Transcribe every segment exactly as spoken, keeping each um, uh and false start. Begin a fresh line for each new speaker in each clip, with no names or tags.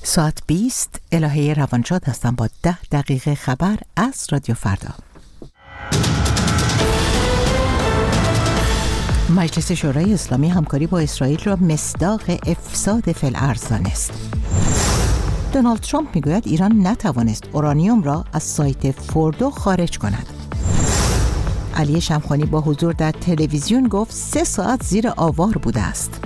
ساعت بیست الهه روانشاد هستم با ده دقیقه خبر از رادیو فردا. مجلس شورای اسلامی همکاری با اسرائیل را مصداق افساد فی الارض دانست. دونالد ترامپ میگوید ایران نتوانست اورانیوم را از سایت فوردو خارج کند. علی شمخانی با حضور در تلویزیون گفت سه ساعت زیر آوار بوده است.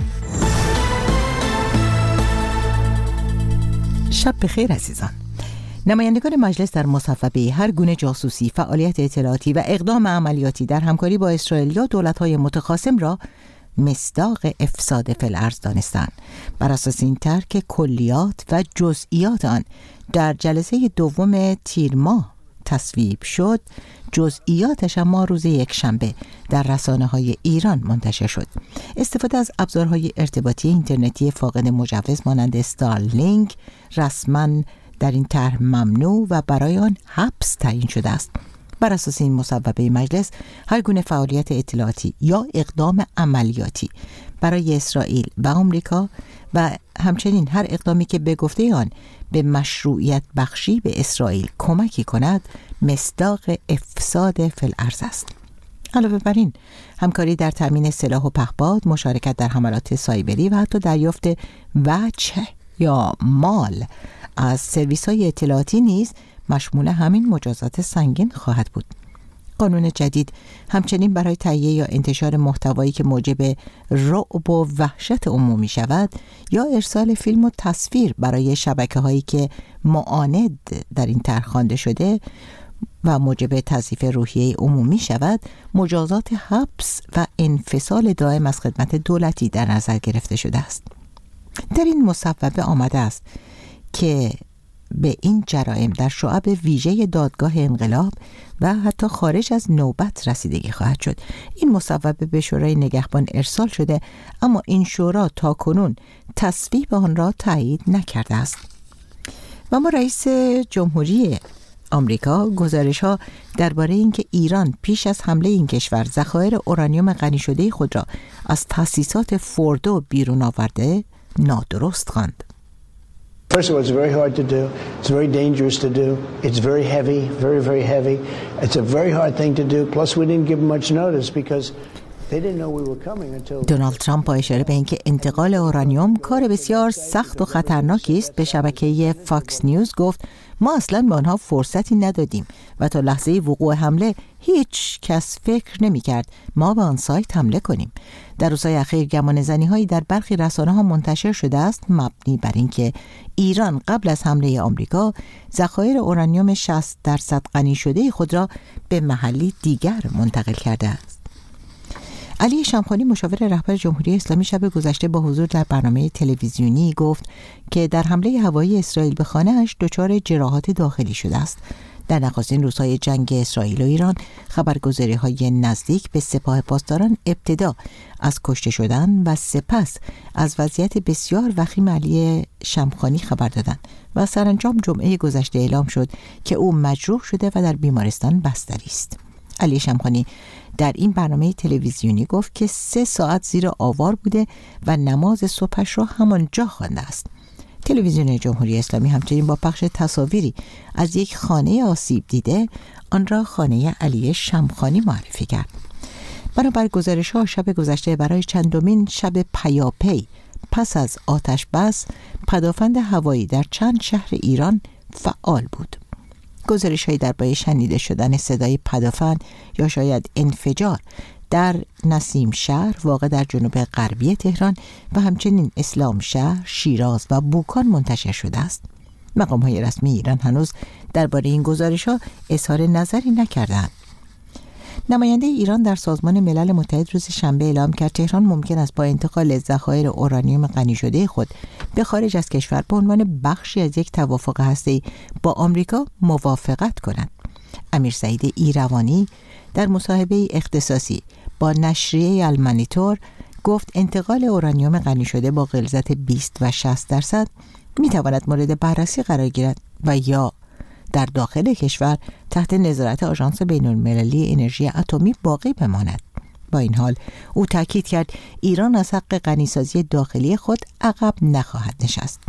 شب بخیر عزیزان. نمایندگان مجلس در مصوبه هر گونه جاسوسی، فعالیت اطلاعاتی و اقدام عملیاتی در همکاری با اسرائیل یا دولت‌های متخاصم را مصداق افساد فی الارض دانستند. بر اساس این ترک کلیات و جزئیات آن در جلسه دوم تیر ماه تصویب شد، جزئیاتش اما روز یک شنبه در رسانه‌های ایران منتشر شد. استفاده از ابزارهای ارتباطی اینترنتی فاقد مجوز مانند استارلینک رسما در این طرح ممنوع و برای آن حبس تعیین شده است. بر اساس این مصوبه مجلس هر گونه فعالیت اطلاعاتی یا اقدام عملیاتی برای اسرائیل و آمریکا و همچنین هر اقدامی که به گفته آن به مشروعیت بخشی به اسرائیل کمکی کند مصداق افساد فی الارض است. علاوه بر این همکاری در تامین سلاح و پهپاد، مشارکت در حملات سایبری و حتی دریافت وجه یا مال از سرویس‌های اطلاعاتی نیز مشمول همین مجازات سنگین خواهد بود. قانون جدید همچنین برای تهیه یا انتشار محتوایی که موجب رعب و وحشت عمومی شود یا ارسال فیلم و تصویر برای شبکه‌هایی که معاند در این طرح خوانده شده و موجب تضعیف روحیه عمومی شود، مجازات حبس و انفصال دائم از خدمت دولتی در نظر گرفته شده است. در این مصوبه آمده است که به این جرائم در شعب ویژه دادگاه انقلاب و حتی خارج از نوبت رسیدگی خواهد شد. این مصوبه به شورای نگهبان ارسال شده، اما این شورا تاکنون تصویب آن را تایید نکرده است. و اما رئیس جمهوری آمریکا گزارش‌ها درباره اینکه ایران پیش از حمله این کشور ذخایر اورانیوم غنی شده خود را از تأسیسات فوردو بیرون آورده نادرست خواند.
First of all, it's very hard to do. It's very dangerous to do. It's very heavy, very, very heavy. It's a very hard thing to do. Plus, we didn't give them much notice because they didn't know we were coming until...
دونالد ترامپ با اشاره به اینکه انتقال اورانیوم کار بسیار سخت و خطرناکی است به شبکه فاکس نیوز گفت ما اصلا به آنها فرصتی ندادیم و تا لحظه وقوع حمله هیچ کس فکر نمی کرد ما به آن سایت حمله کنیم. در روزهای اخیر گمانه‌زنی هایی در برخی رسانه ها منتشر شده است مبنی بر اینکه ایران قبل از حمله آمریکا ذخایر اورانیوم شصت درصد غنی شده خود را به محلی دیگر منتقل کرده است. علی شمخانی مشاور رهبر جمهوری اسلامی شب گذشته با حضور در برنامه تلویزیونی گفت که در حمله هوایی اسرائیل به خانه‌اش دچار جراحات داخلی شده است. در نخستین روزهای جنگ اسرائیل و ایران خبرگزاری‌های نزدیک به سپاه پاسداران ابتدا از کشته شدن و سپس از وضعیت بسیار وخیم علی شمخانی خبر دادند و سرانجام جمعه گذشته اعلام شد که او مجروح شده و در بیمارستان بستری است. علی شمخانی در این برنامه تلویزیونی گفت که سه ساعت زیر آوار بوده و نماز صبحش را همانجا خوانده است. تلویزیون جمهوری اسلامی همچنین با پخش تصاویری از یک خانه آسیب دیده آن را خانه علی شمخانی معرفی کرد. بنابر گزارش‌ها شب گذشته برای چندمین شب پیاپی پس از آتش بس پدافند هوایی در چند شهر ایران فعال بود. گزارش‌هایی درباره شنیده شدن صدای پدافند یا شاید انفجار در نسیم شهر واقع در جنوب غربی تهران و همچنین اسلام شهر، شیراز و بوکان منتشر شده است. مقام‌های رسمی ایران هنوز درباره این گزارش‌ها اظهار نظری نکردند. نماینده ایران در سازمان ملل متحد روز شنبه اعلام کرد تهران ممکن است با انتقال ذخایر اورانیوم غنی شده خود به خارج از کشور به عنوان بخشی از یک توافق هسته‌ای با آمریکا موافقت کند. امیر سعید ایروانی در مصاحبه اختصاصی با نشریه المانیتور گفت انتقال اورانیوم غنی شده با غلظت بیست و شصت درصد میتواند مورد بررسی قرار گیرد و یا در داخل کشور تحت نظارت آژانس بین‌المللی انرژی اتمی باقی بماند. با این حال او تاکید کرد ایران از حق غنیسازی داخلی خود عقب نخواهد نشست.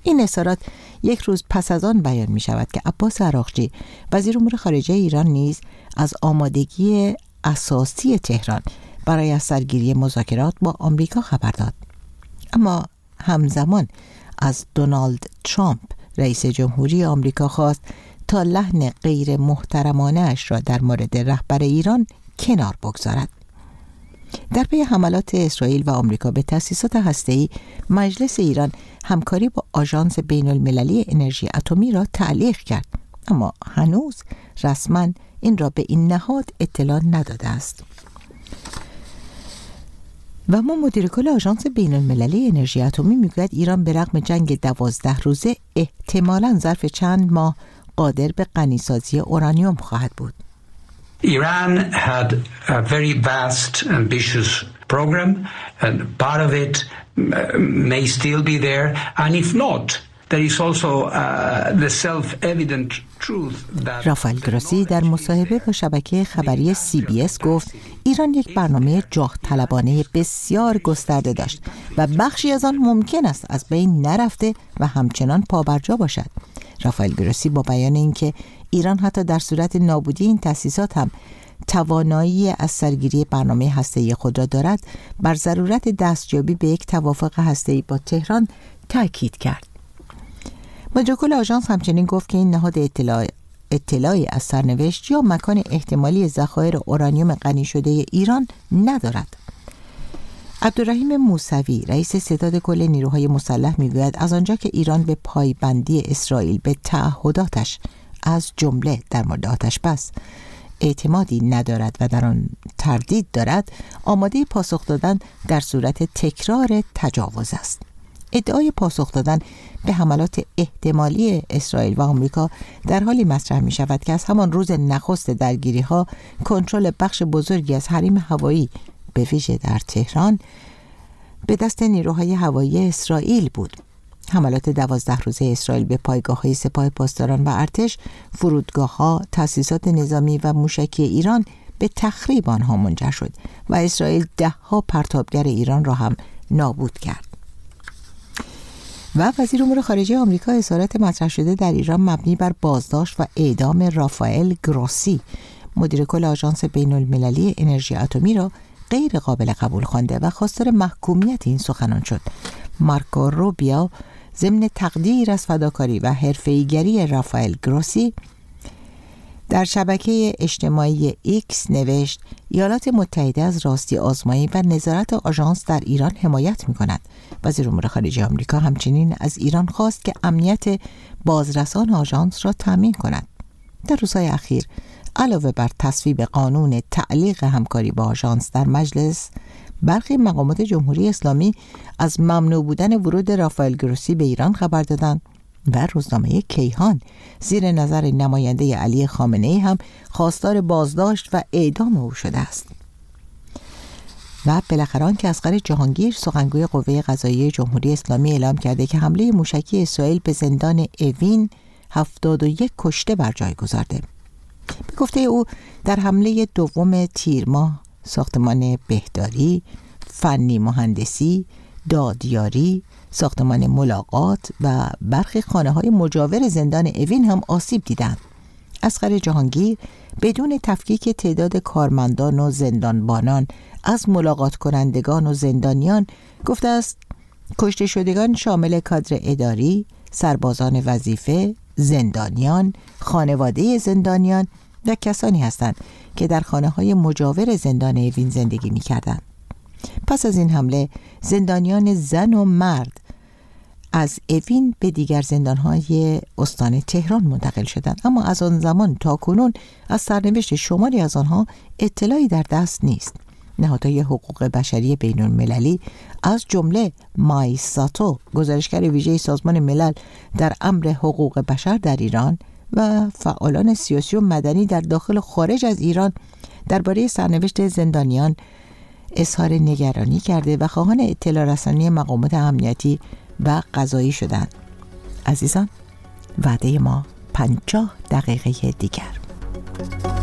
این اظهارات یک روز پس از آن بیان می شود که عباس عراقچی وزیر امور خارجه ایران نیز از آمادگی اساسی تهران برای از سرگیری مذاکرات با آمریکا خبر داد. اما همزمان از دونالد ترامپ رئیس جمهوری آمریکا خواست تا لحن غیر محترمانه اش را در مورد رهبر ایران کنار بگذارد. در پی حملات اسرائیل و آمریکا به تأسیسات هسته‌ای، مجلس ایران همکاری با آژانس بین المللی انرژی اتمی را تعلیق کرد، اما هنوز رسما این را به این نهاد اطلاع نداده است. و ما مدیر کل آژانس بین المللی انرژی اتمی میگوید ایران به رغم جنگ دوازده روزه احتمالاً ظرف چند ماه قادر به غنیسازی اورانیوم خواهد بود.
Iran had a very vast, ambitious program, and part of it may still be there, and if not, there is also uh, the self-evident truth that
رافائل گروسی در مصاحبه با شبکه خبری سی بی اس گفت ایران یک برنامه جاه طلبانه بسیار گسترده داشت و بخشی از آن ممکن است از بین نرفته و همچنان پابرجا باشد. رافائل گروسی با بیان اینکه ایران حتی در صورت نابودی این تأسیسات هم توانایی از سرگیری برنامه هسته‌ای خود را دارد، بر ضرورت دستیابی به یک توافق هسته‌ای با تهران تاکید کرد. مدیر کل آژانس همچنین گفت که این نهاد اطلاع اطلاعی از سرنوشت یا مکان احتمالی ذخایر اورانیوم غنی شده ایران ندارد. عبدالرحیم موسوی رئیس ستاد کل نیروهای مسلح میگوید از آنجا که ایران به پایبندی اسرائیل به تعهداتش از جمله در مورد آتش بس اعتمادی ندارد و در آن تردید دارد، آماده پاسخ دادن در صورت تکرار تجاوز است. ادعای پاسخ دادن به حملات احتمالی اسرائیل و آمریکا در حالی مطرح می شود که از همان روز نخست درگیری ها کنترل بخش بزرگی از حریم هوایی به ویژه در تهران به دست نیروهای هوایی اسرائیل بود. حملات دوازده روزه اسرائیل به پایگاه‌های سپاه پاسداران و ارتش، فرودگاه‌ها، تأسیسات نظامی و موشکی ایران به تخریب آنها منجر شد و اسرائیل ده‌ها پرتابگر ایران را هم نابود کرد. و وزیر امور خارجه آمریکا اظهارات مطرح شده در ایران مبنی بر بازداشت و اعدام رافائل گروسی، مدیر کل آژانس بین المللی انرژی اتمی را غیر قابل قبول خوانده و خواستار محکومیت این سخنان شد. مارکو روبیو ضمن تقدیر از فداکاری و حرفه‌ایگری رافائل گروسی در شبکه اجتماعی ایکس نوشت ایالات متحده از راستی آزمایی و نظارت آژانس در ایران حمایت می‌کند. وزیر امور خارجه آمریکا همچنین از ایران خواست که امنیت بازرسان آژانس را تامین کند. در روزهای اخیر علاوه بر تصویب قانون تعلیق همکاری با آژانس در مجلس، برخی مقامات جمهوری اسلامی از ممنوع بودن ورود رافائل گروسی به ایران خبر دادند و روزنامه کیهان زیر نظر نماینده علی خامنه‌ای هم خواستار بازداشت و اعدام او شده است. و بالاخره آنکه اصغر جهانگیر سخنگوی قوه قضاییه جمهوری اسلامی اعلام کرده که حمله موشکی اسرائیل به زندان اوین هفتاد و یک کشته بر جای گذارده. به گفته او در حمله دوم تیر ماه ساختمان بهداری، فنی مهندسی، دادیاری، ساختمان ملاقات و برخی خانه‌های مجاور زندان اوین هم آسیب دیدند. اصغر جهانگیر بدون تفکیک تعداد کارمندان و زندانبانان از ملاقات کنندگان و زندانیان گفته است کشته شدگان شامل کادر اداری، سربازان وظیفه، زندانیان، خانواده زندانیان و کسانی هستند که در خانه‌های مجاور زندان اوین زندگی می‌کردند. پس از این حمله زندانیان زن و مرد از اوین به دیگر زندان‌های استان تهران منتقل شدند، اما از آن زمان تا کنون از سرنوشت شماری از آنها اطلاعی در دست نیست. نهادهای حقوق بشری بین المللی از جمله مایساتو، گزارشگر ویژه سازمان ملل در امر حقوق بشر در ایران، و فعالان سیاسی و مدنی در داخل و خارج از ایران درباره سرنوشت زندانیان اظهار نگرانی کرده و خواهان اطلاع رسانی مقامات امنیتی و قضایی شدند. عزیزان، وعده ما پنجاه دقیقه دیگر.